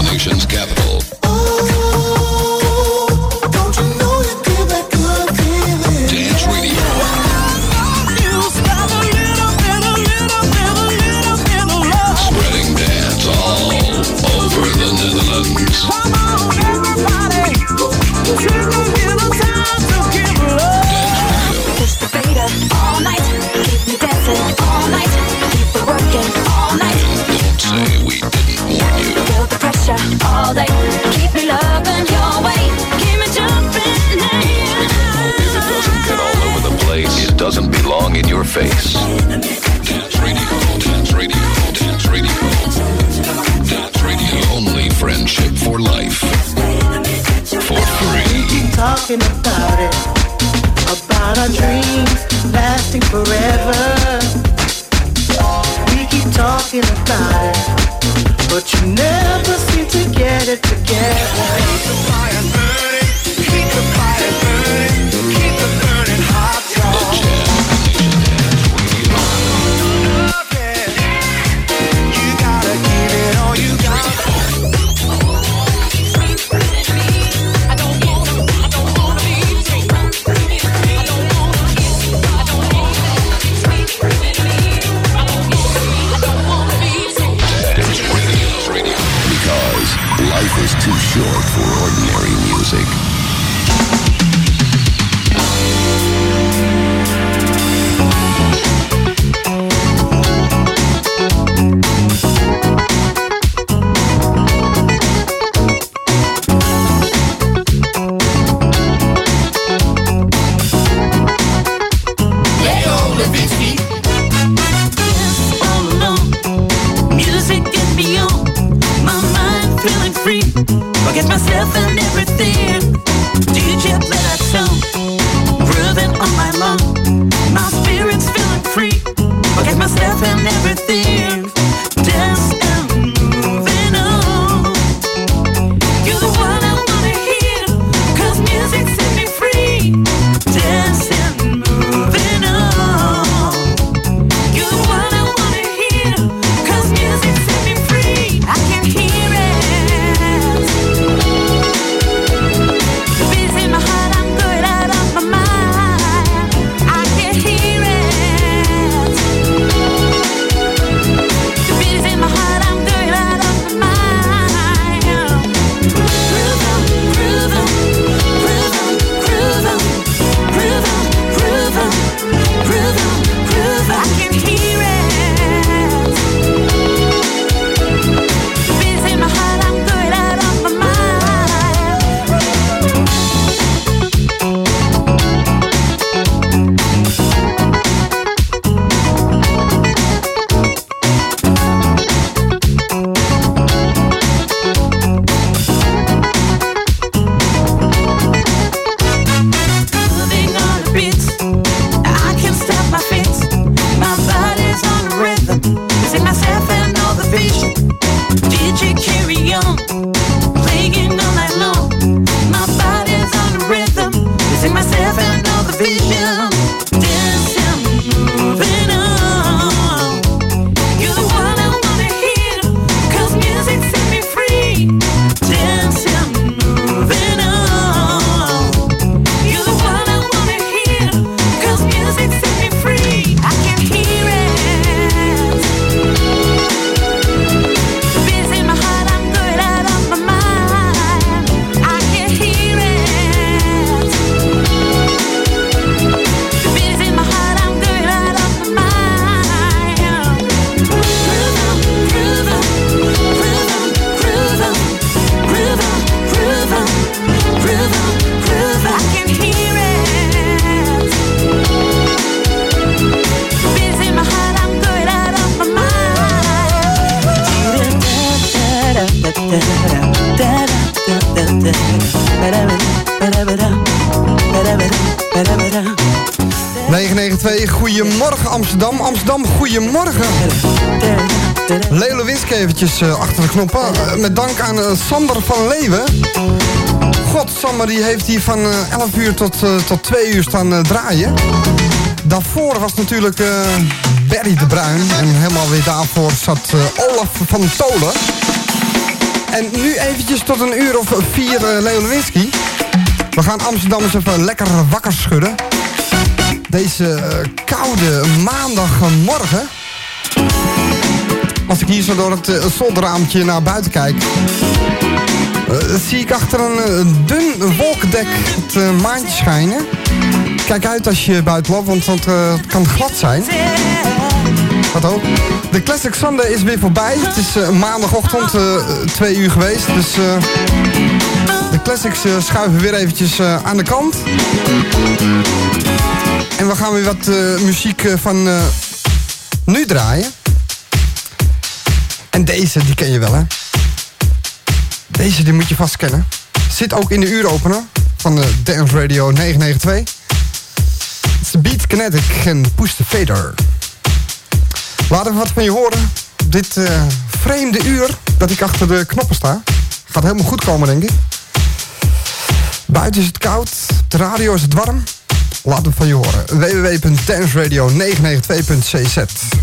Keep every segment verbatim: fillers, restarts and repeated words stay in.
nation's capital. All day, keep me loving your way, keep me jumping now. If it doesn't get all over the place, it doesn't belong in your face. Dance radio, dance radio, dance radio, dance radio. Only friendship for life, for free. We keep talking about it, about our dreams lasting forever. We keep talking about it, but you never seem to get it together. Keep the fire burning, keep the fire burning, keep the burning hot dog. You gotta give it all you got. I don't wanna, I don't wanna be free. I don't wanna, I don't wanna be free. I don't wanna be free. Because life is too short for ordinary music. Forget myself and everything. D J play that song, grooving all night long. My spirit's feeling free. Forget myself and everything. Dance and moving on. You're the one I wanna hear, 'cause music set me free. Dance and moving on. You're the one I wanna hear, 'cause music set me free. I can hear it. negen negen twee, goedemorgen Amsterdam. Amsterdam, goedemorgen. Lelo Winske eventjes uh, achter de knoppen. Uh, met dank aan uh, Sander van Leeuwen. God, Sander die heeft hier van uh, elf uur tot, uh, tot twee uur staan uh, draaien. Daarvoor was natuurlijk uh, Barry de Bruin. En helemaal weer daarvoor zat uh, Olaf van Tolen. En nu eventjes tot een uur of vier uh, Leo Lewinsky. We gaan Amsterdam eens even lekker wakker schudden. Deze uh, koude maandagmorgen. Als ik hier zo door het uh, zolderraampje naar buiten kijk... Uh, zie ik achter een uh, dun wolkendek het uh, maantje schijnen. Kijk uit als je buiten loopt, want, want uh, het kan glad zijn. Wat ook. De Classic Sunday is weer voorbij. Het is uh, maandagochtend, uh, twee uur geweest. Dus uh, de classics uh, schuiven weer eventjes uh, aan de kant. En we gaan weer wat uh, muziek uh, van uh, nu draaien. En deze, die ken je wel, hè? Deze, die moet je vast kennen. Zit ook in de uuropener van de Dance Radio negen negen twee. Het is de Beat Kinetic en Push the Fader. Laten we wat van je horen. Dit uh, vreemde uur dat ik achter de knoppen sta. Gaat helemaal goed komen, denk ik. Buiten is het koud. Op de radio is het warm. Laten we van je horen. w w w punt dance radio negen negen twee punt c z.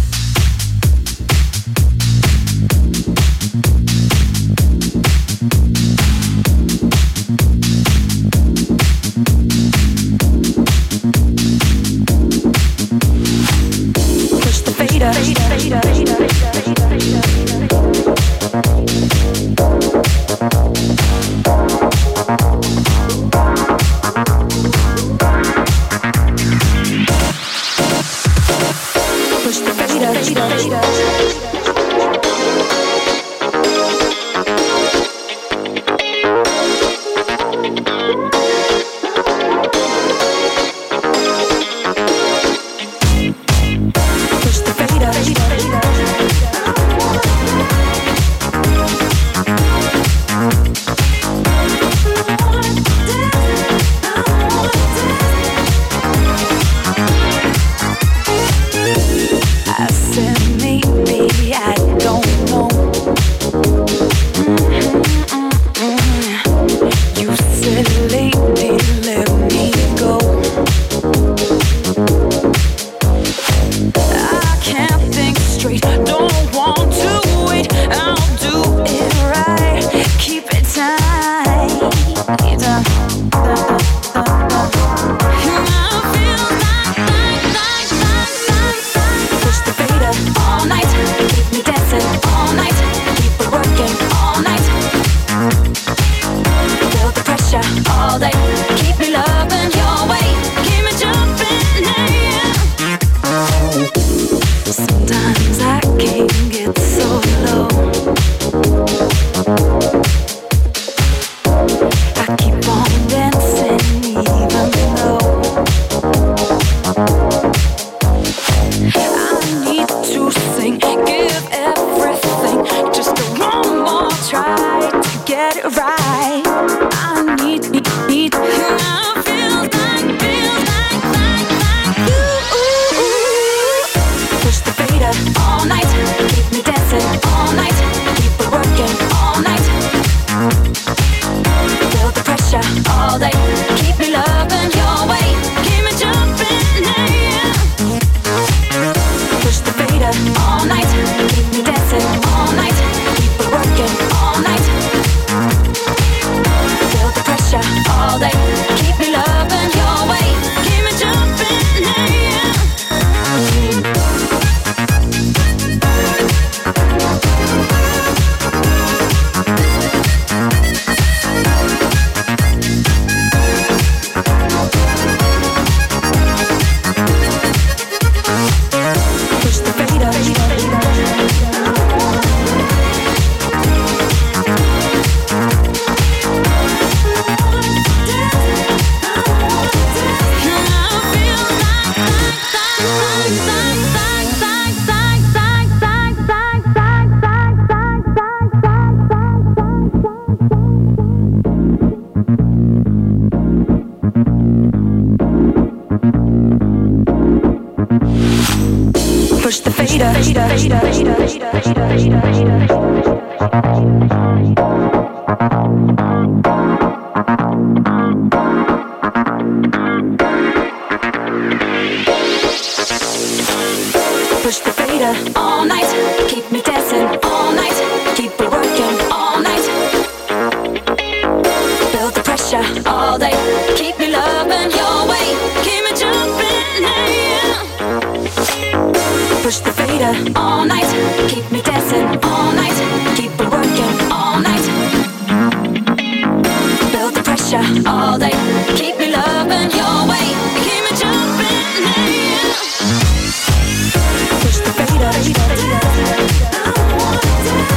Push the fader all night, keep me dancing all night, keep it working all night. all night. Keep me dancing all night. Keep it working all night. Build the pressure all day. Keep me loving your way. Keep me jumping, yeah. Push the fader, fader. I wanna dance.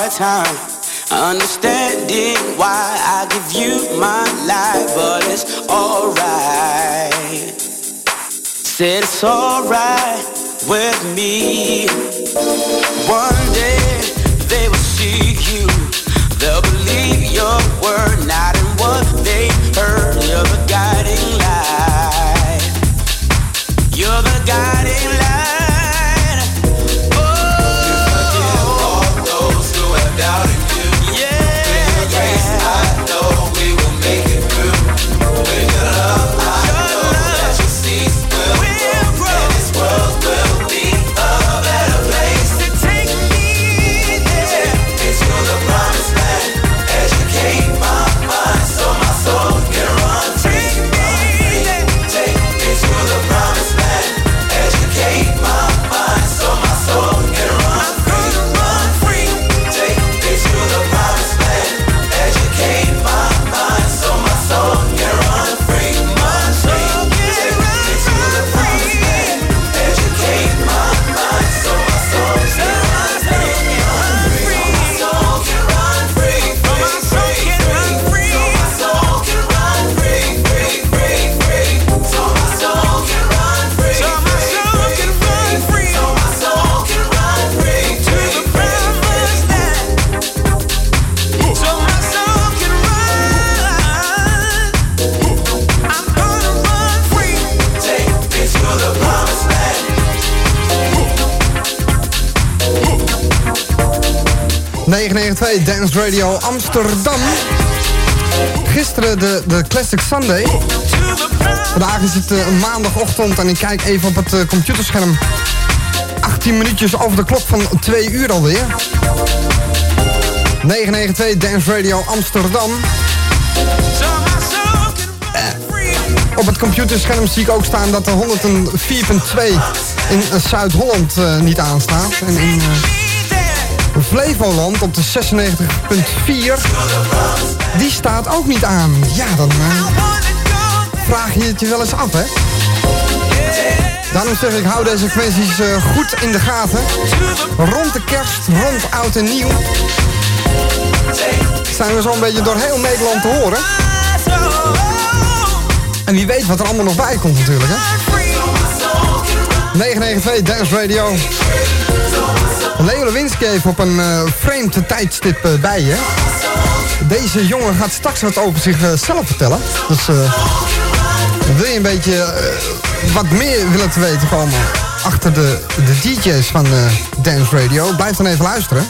hard time understanding why I give you my life, but it's alright. Said it's alright with me. One day they will see you, they'll believe your word, not in what they heard. You're the guiding light. You're the guiding light. Oh, you forgive all those who have doubted you. Yeah, with your grace, I know we will make it through. With your love, I your know love. That your seeds will we'll grow, and this world will be a better place. To take me there, take me to the promised land. Educate my mind so my soul can run free. Take me there, take me to the promised land. Educate my mind so my soul can run free. Run free. Take me to the promised land. Educate my mind so my soul can run free. Run free. Take me to the promised land. Educate my mind so my soul can run free. Run free. My soul can run free. My soul can run free. So my soul can run free. Free, free, free. So my soul can run free. So my soul can run free. So my soul can run free. To the promised land. So my soul can run. I'm gonna run free. Take me to the promised land. negen negen twee Dance Radio Amsterdam. Gisteren de, de Classic Sunday. To the promised. Vandaag is het uh, maandagochtend en ik kijk even op het uh, computerscherm. achttien minuutjes over de klok van twee uur alweer. negen negen twee Dance Radio Amsterdam. So my soul can run free. Op het computerscherm zie ik ook staan dat de honderdvier komma twee in uh, Zuid-Holland uh, niet aanstaat. En in uh, Flevoland op de zesennegentig komma vier, die staat ook niet aan. Ja, dan uh, vraag je het je wel eens af, hè? Daarom zeg ik, hou deze frequenties uh, goed in de gaten. Rond de kerst, rond oud en nieuw, zijn we zo'n beetje door heel Nederland te horen. En wie weet wat er allemaal nog bij komt natuurlijk, hè? negen negen twee Dance Radio. Leo Lewinsky heeft op een uh, vreemd tijdstip uh, bij je. Deze jongen gaat straks wat over zichzelf vertellen. Dus uh, wil je een beetje uh, wat meer willen te weten komen achter de, de D J's van uh, Dance Radio, blijf dan even luisteren.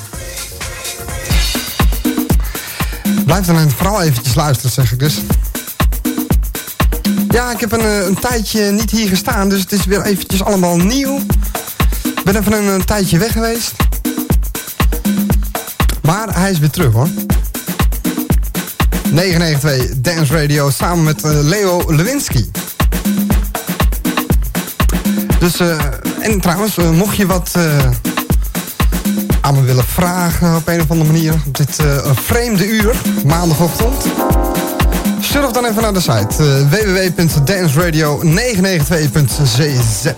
Blijf dan vooral eventjes luisteren, zeg ik dus. Ja, ik heb een, een tijdje niet hier gestaan, dus het is weer eventjes allemaal nieuw. Ik ben even een, een tijdje weg geweest. Maar hij is weer terug, hoor. negen negen twee Dance Radio samen met uh, Leo Lewinsky. Dus, uh, en trouwens, uh, mocht je wat uh, aan me willen vragen op een of andere manier op dit uh, vreemde uur, maandagochtend, surf dan even naar de site uh, w w w punt dance radio negen negen twee punt c z.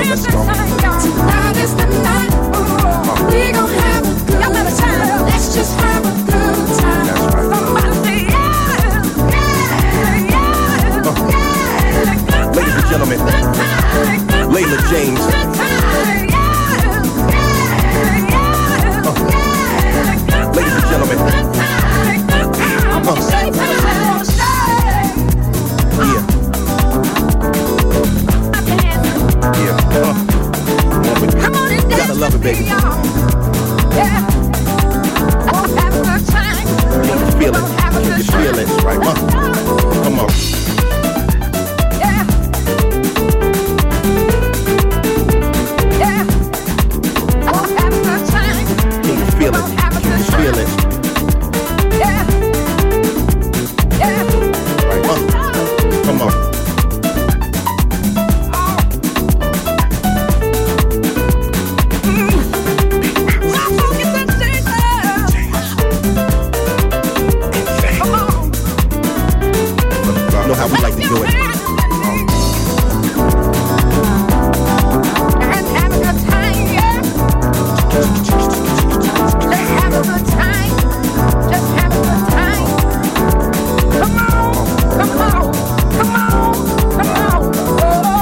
let's go. Tonight is the night. Oh, we gon' have a good time. Let's just have a good time. That's right. Somebody say yeah, yeah, yeah, Uh. yeah. Ladies and gentlemen, Layla James. Uh. Ladies and gentlemen. Uh. Yeah. Yeah. Uh. Come on and dance. Gotta love it, baby. Yeah. We'll have a good time. You can feel it. We'll have a You good can feel it, right? Uh. Come on. Yeah. Yeah. We'll have a good time. You can feel it. We'll have a You good can feel time. it, Yeah. Yeah. right? Uh. Come on. You know how we like to do it. And have a good time, yeah. Let's have a good time. Just have a good time. Come on, come on, come on, come on. Oh.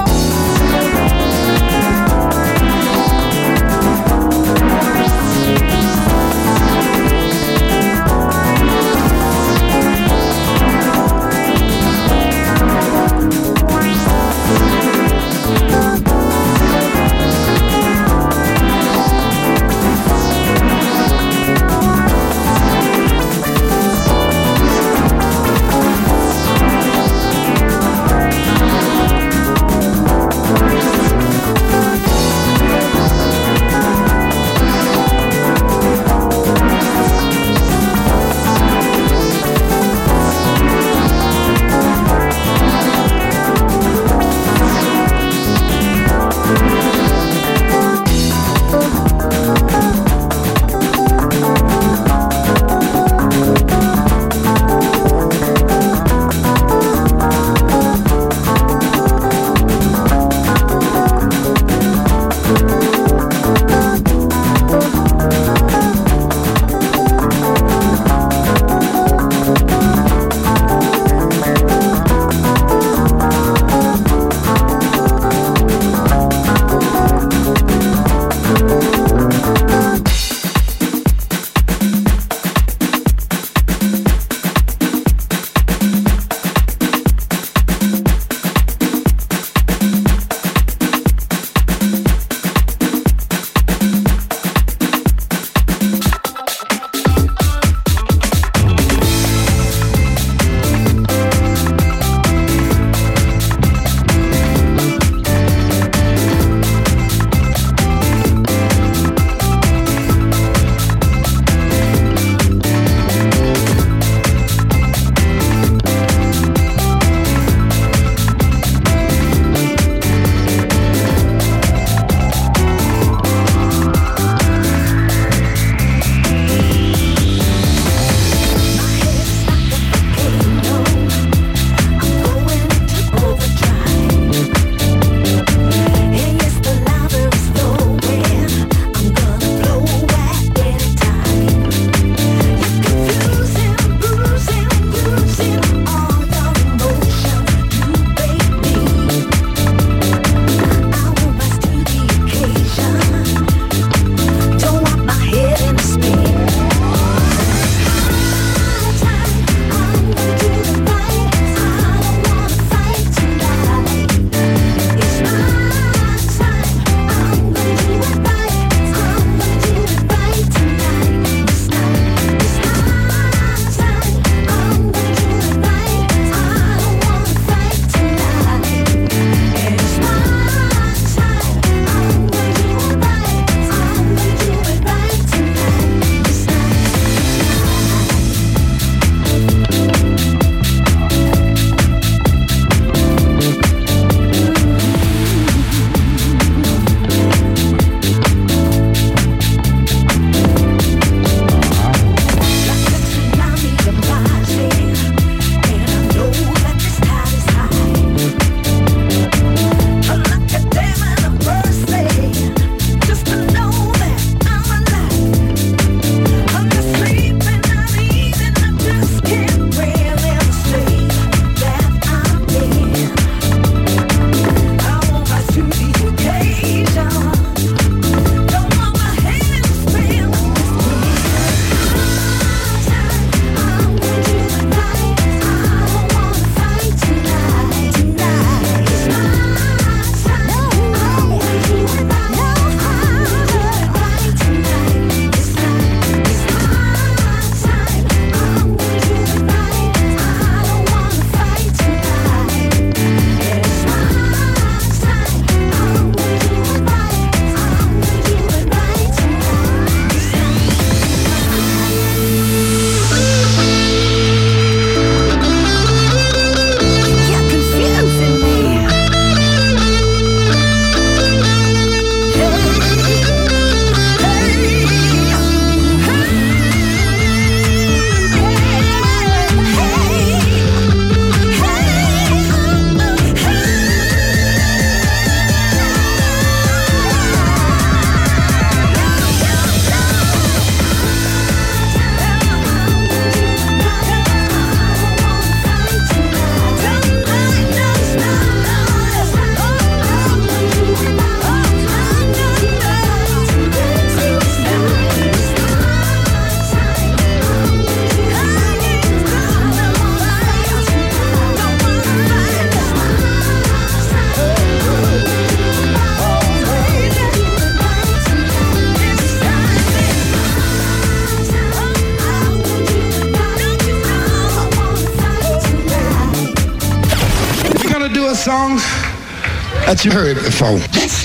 songs that you heard before.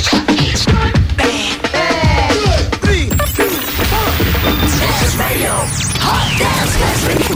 Dance Radio. Hot Dance Dance Radio.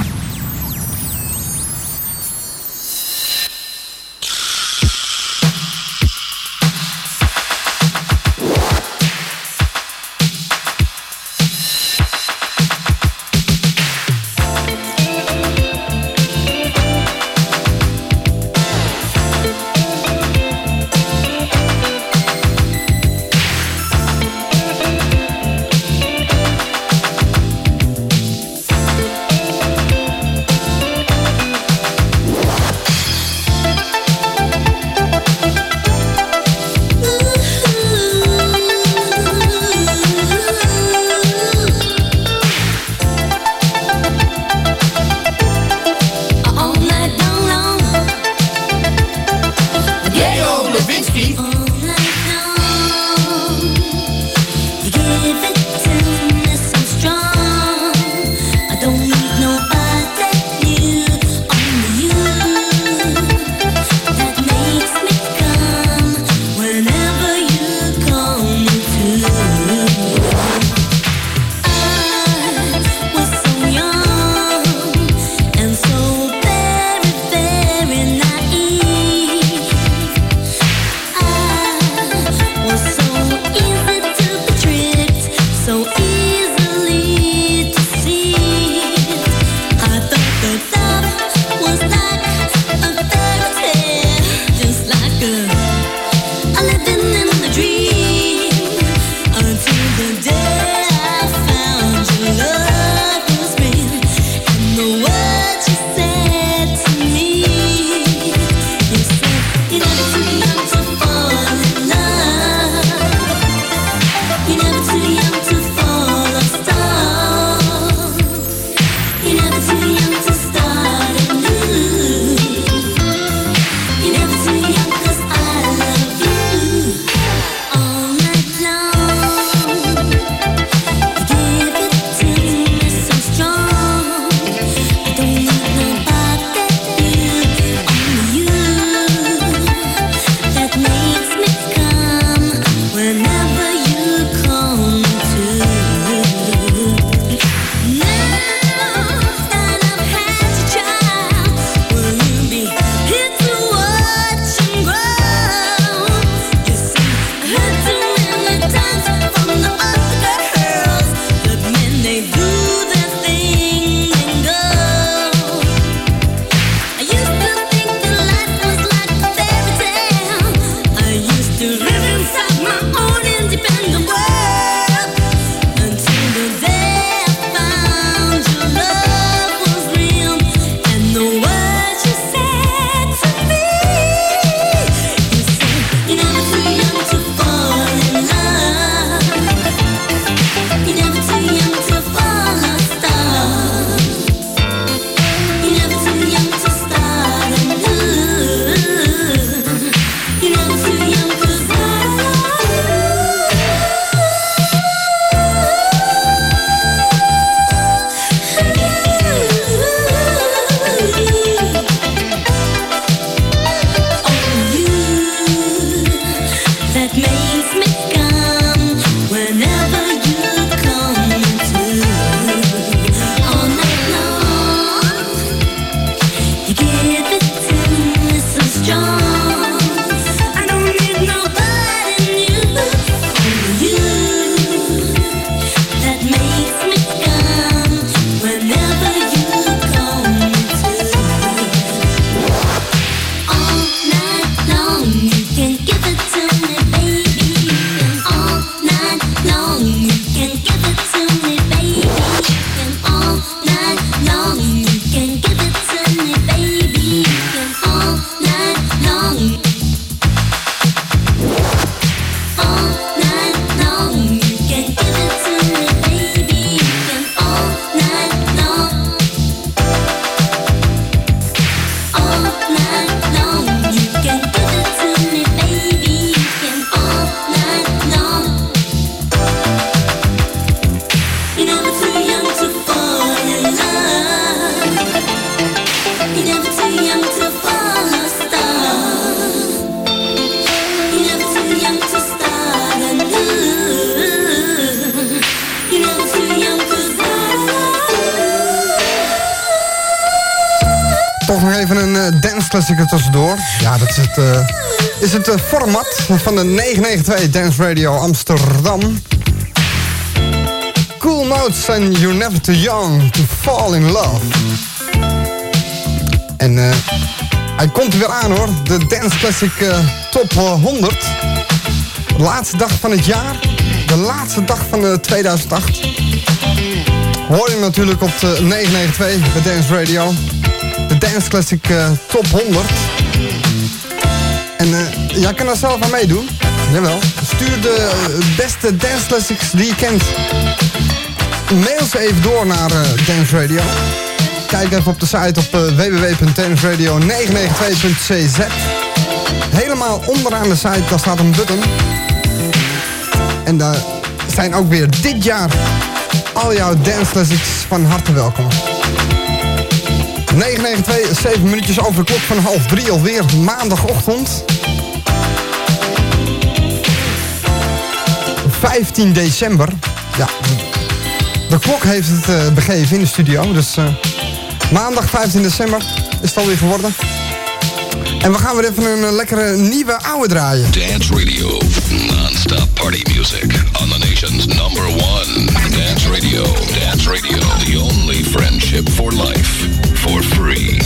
nog even een uh, dance classic tussendoor. Ja, dat is het, uh, is het uh, format van de negen negen twee Dance Radio Amsterdam. Cool Notes and You're Never Too Young to Fall in Love. En uh, hij komt er weer aan hoor, de Dance Classic uh, Top honderd. De laatste dag van het jaar, de laatste dag van uh, tweeduizend acht. Hoor je natuurlijk op de negen negen twee, de Dance Radio. De Dance Classic uh, Top honderd. En uh, jij kan daar zelf aan meedoen. Jawel. Stuur de uh, beste Dance Classics die je kent. Mail ze even door naar uh, Dance Radio. Kijk even op de site op uh, w w w punt dance radio negen negen twee punt c z. Helemaal onderaan de site, daar staat een button. En daar zijn ook weer dit jaar al jouw Dance Classics van harte welkom. negen negen twee, zeven minuutjes over de klok van half drie alweer, maandagochtend. vijftien december. Ja, de klok heeft het uh, begeven in de studio. Dus uh, maandag vijftien december is het alweer geworden. En we gaan weer even een uh, lekkere nieuwe oude draaien. Dance Radio, non-stop party music on the nation's number one Dance Radio. Dance Radio, the only friendship for life, for free.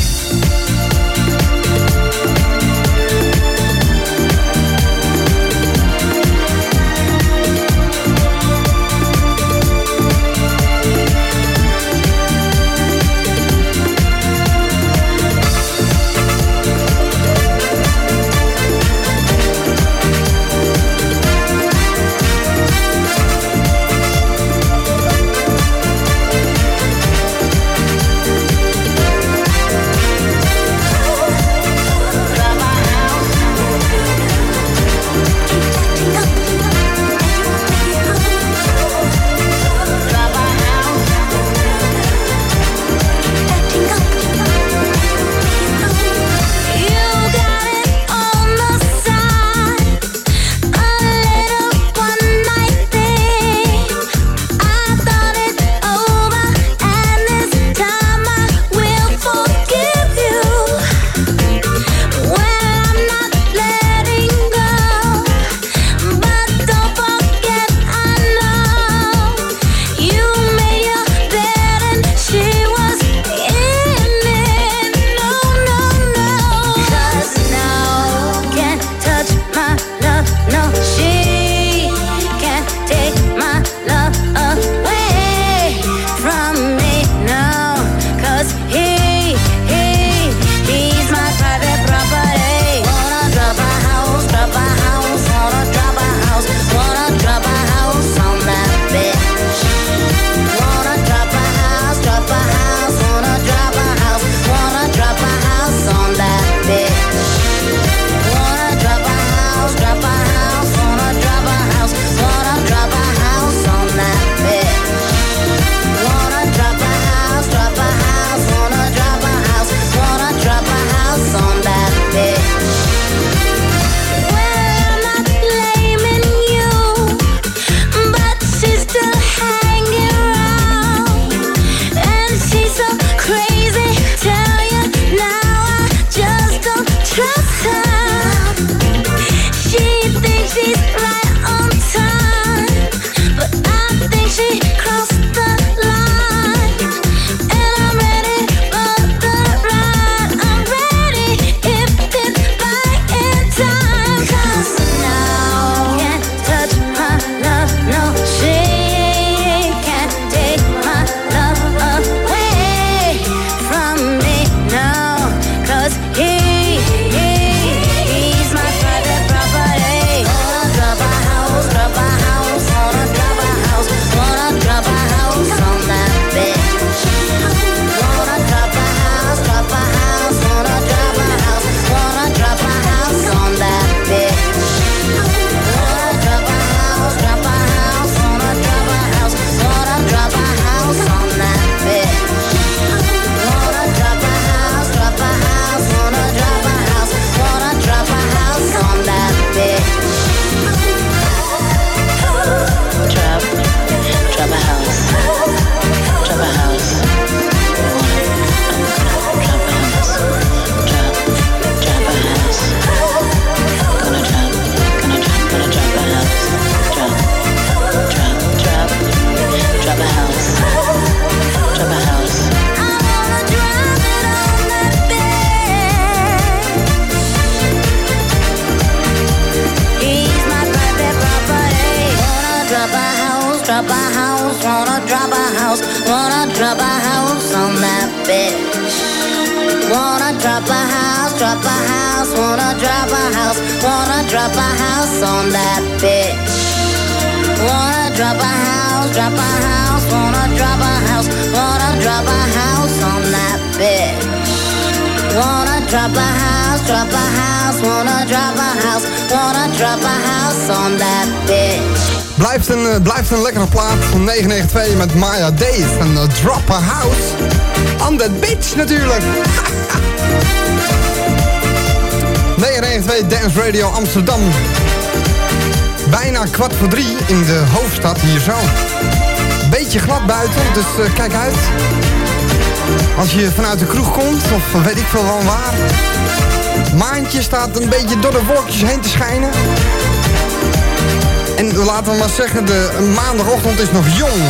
drop a house, drop a house, wanna drop a house, wanna drop a house on that bitch. Wanna drop a house, drop a house, wanna drop a house, wanna drop a house on that bitch. Wanna drop a house, drop a house, wanna drop a house, wanna drop a house on that bitch. Wanna drop a house, drop a house, wanna drop a house, wanna drop a house on that bitch. Blijft een, uh, blijft een lekkere plaat van negen negen twee met Maya Days en uh, Drop a House on that bitch natuurlijk. negen negen twee Dance Radio Amsterdam. Bijna kwart voor drie in de hoofdstad hier zo. Beetje glad buiten, dus uh, kijk uit. Als je vanuit de kroeg komt, of weet ik veel van waar. Maantje staat een beetje door de wolkjes heen te schijnen. En laten we maar zeggen, de maandagochtend is nog jong.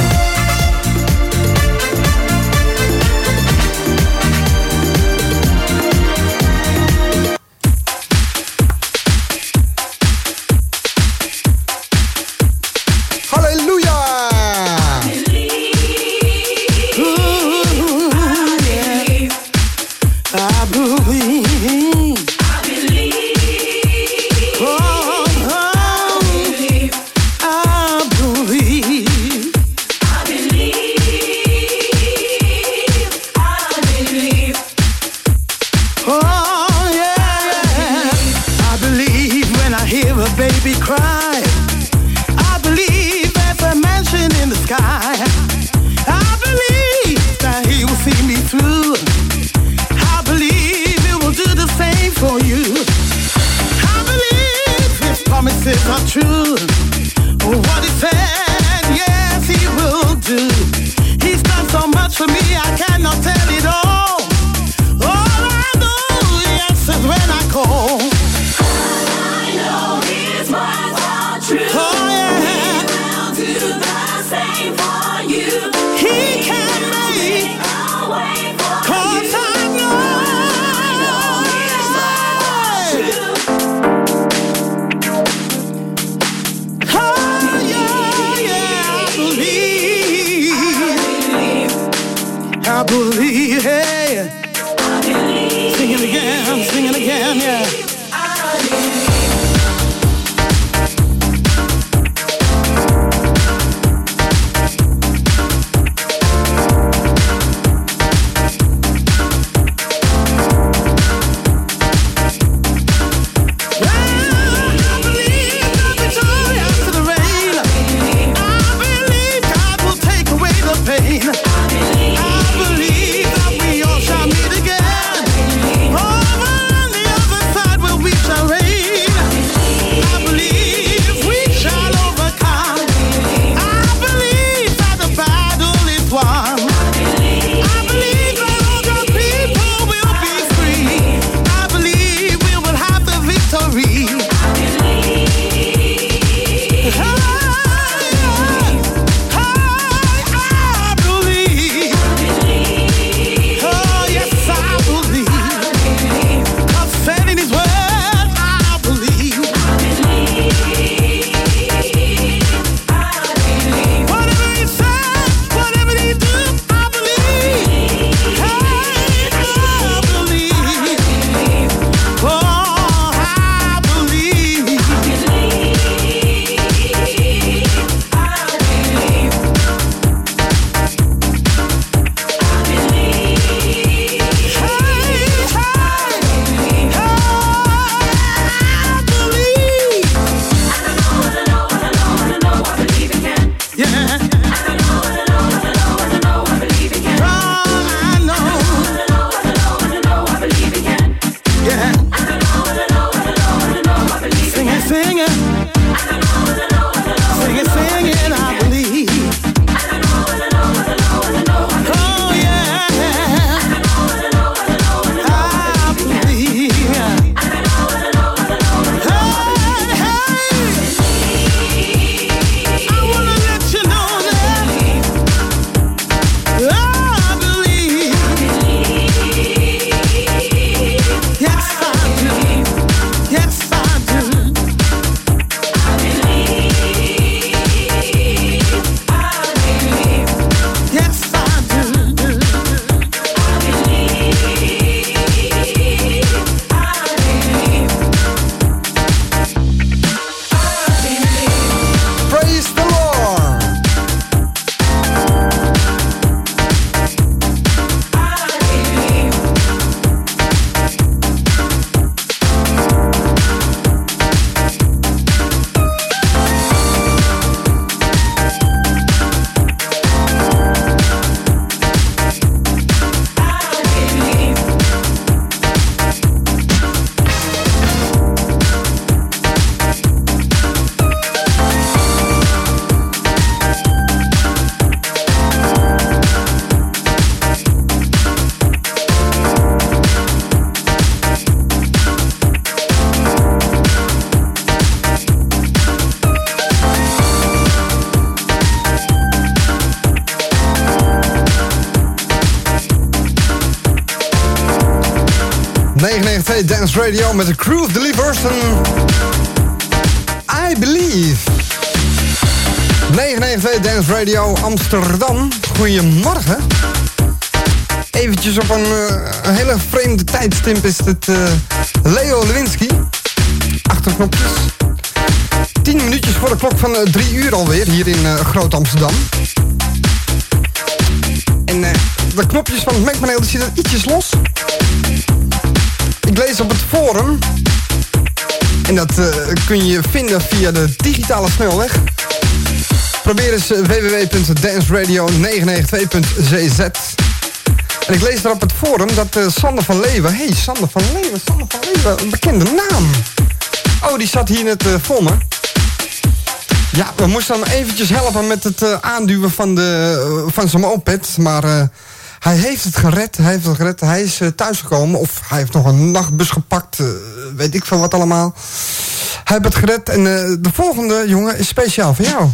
I believe negen twee Dance Radio met de Crew of the Levers en I Believe. negen twee Dance Radio Amsterdam. Goedemorgen. Eventjes op een, uh, een hele vreemde tijdstip is het uh, Leo Lewinsky. Achterknopjes. Tien minuutjes voor de klok van uh, drie uur alweer hier in uh, Groot Amsterdam. En uh, de knopjes van het mengpaneel die zitten ietsjes los. Ik lees op het forum. En dat uh, kun je vinden via de digitale snelweg. Probeer eens uh, w w w punt dance radio negen negen twee punt c z. En ik lees daar op het forum dat uh, Sander van Leeuwen... Hé, hey, Sander van Leeuwen, Sander van Leeuwen, een bekende naam. Oh, die zat hier net uh, voor me. Ja, we moesten hem eventjes helpen met het uh, aanduwen van, de, uh, van zijn moped. Maar uh, hij heeft het gered, hij heeft het gered. Hij is uh, thuisgekomen of hij heeft nog een nachtbus gepakt. Uh, weet ik veel wat allemaal. Hij heeft het gered en uh, de volgende, jongen, is speciaal voor jou.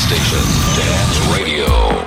station, Dance Radio.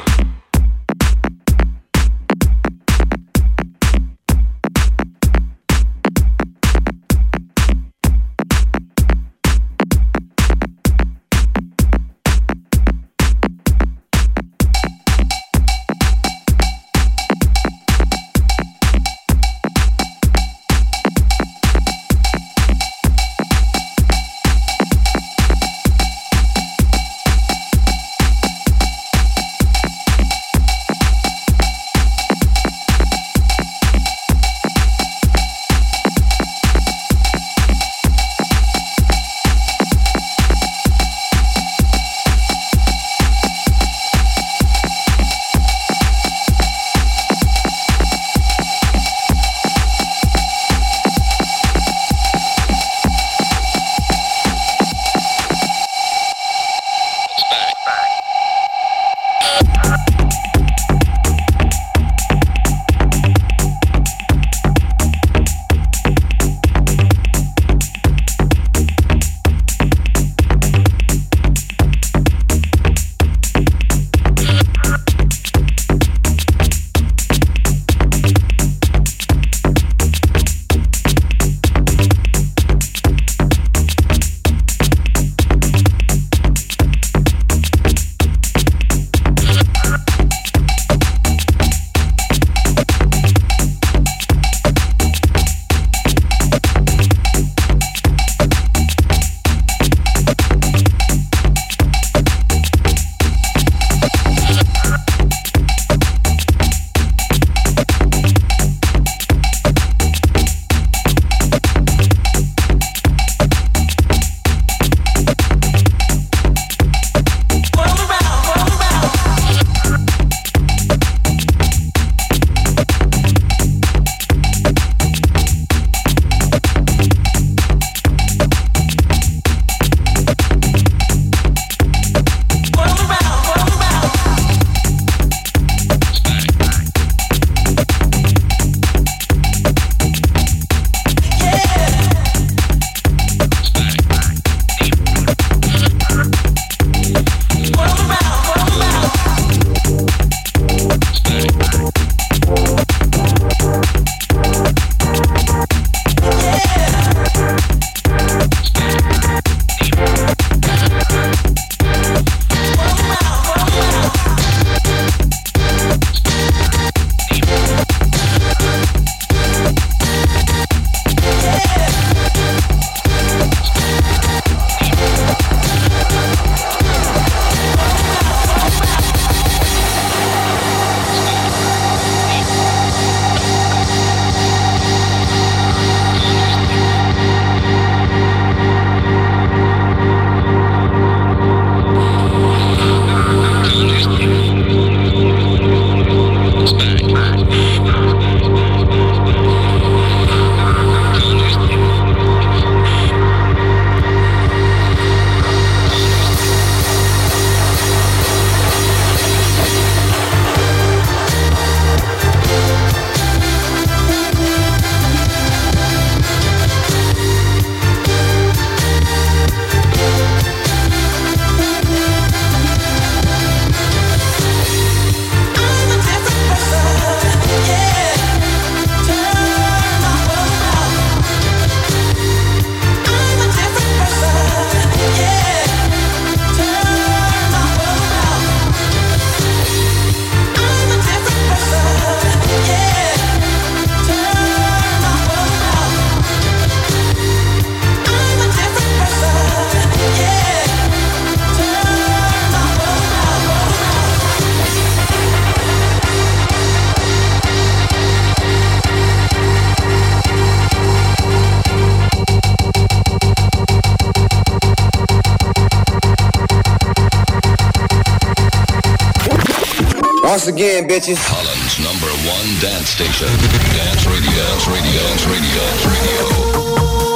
Once again, bitches. Holland's number one dance station. Dance Radio. Dance Radio. Dance Radio. Dance Radio.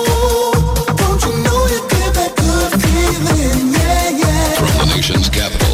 Don't you know you get that good feeling? Yeah, yeah. From the nation's capital.